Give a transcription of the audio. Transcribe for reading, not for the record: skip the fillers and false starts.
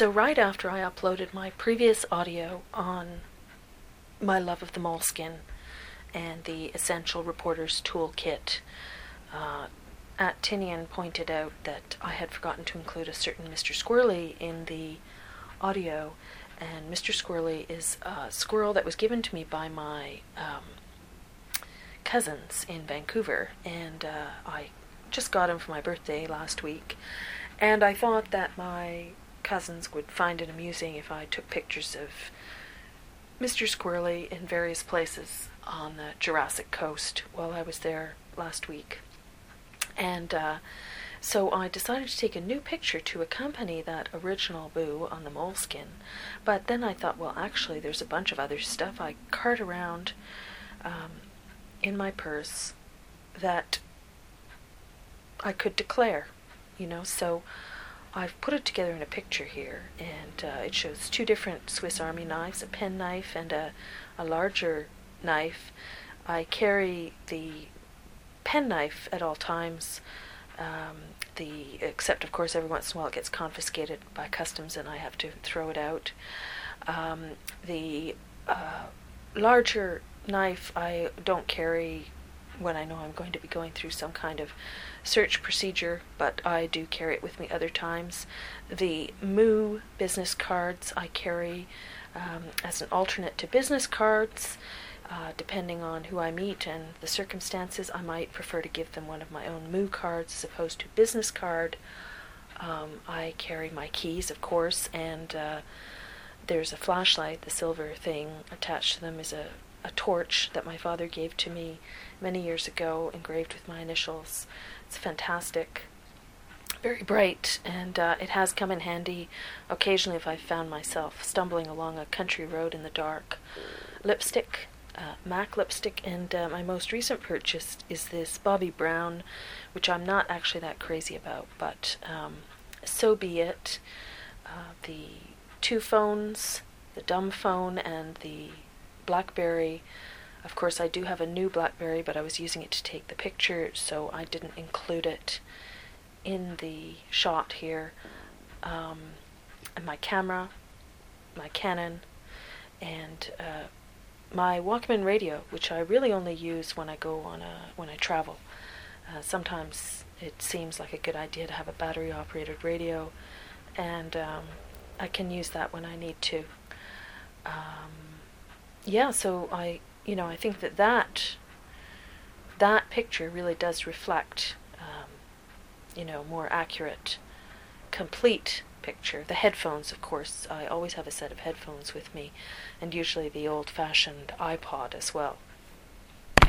So right after I uploaded my previous audio on my love of the Moleskine and the Essential Reporters Toolkit, Tinian pointed out that I had forgotten to include a certain Mr. Squirrely in the audio, and Mr. Squirrely is a squirrel that was given to me by my cousins in Vancouver, and I just got him for my birthday last week, and I thought that my cousins would find it amusing if I took pictures of Mr. Squirrely in various places on the Jurassic Coast while I was there last week. And so I decided to take a new picture to accompany that original Boo on the Moleskine. But then I thought, well, actually, there's a bunch of other stuff I cart around in my purse that I could declare, so I've put it together in a picture here, and it shows two different Swiss Army knives, a penknife and a larger knife. I carry the penknife at all times, except of course every once in a while it gets confiscated by customs and I have to throw it out. The larger knife I don't carry when I know I'm going to be going through some kind of search procedure, but I do carry it with me other times. The Moo business cards I carry as an alternate to business cards. Depending on who I meet and the circumstances, I might prefer to give them one of my own Moo cards as opposed to a business card. I carry my keys, of course, and there's a flashlight, the silver thing attached to them is a torch that my father gave to me many years ago, engraved with my initials. It's fantastic, very bright, and it has come in handy occasionally if I've found myself stumbling along a country road in the dark. Lipstick, MAC lipstick, and my most recent purchase is this Bobbi Brown, which I'm not actually that crazy about, but so be it. The two phones, the dumb phone and the BlackBerry. Of course, I do have a new BlackBerry, but I was using it to take the picture, so I didn't include it in the shot here. And my camera, my Canon, and my Walkman radio, which I really only use when I travel. Sometimes it seems like a good idea to have a battery-operated radio, and I can use that when I need to. So I think that picture really does reflect, more accurate, complete picture. The headphones, of course, I always have a set of headphones with me, and usually the old-fashioned iPod as well.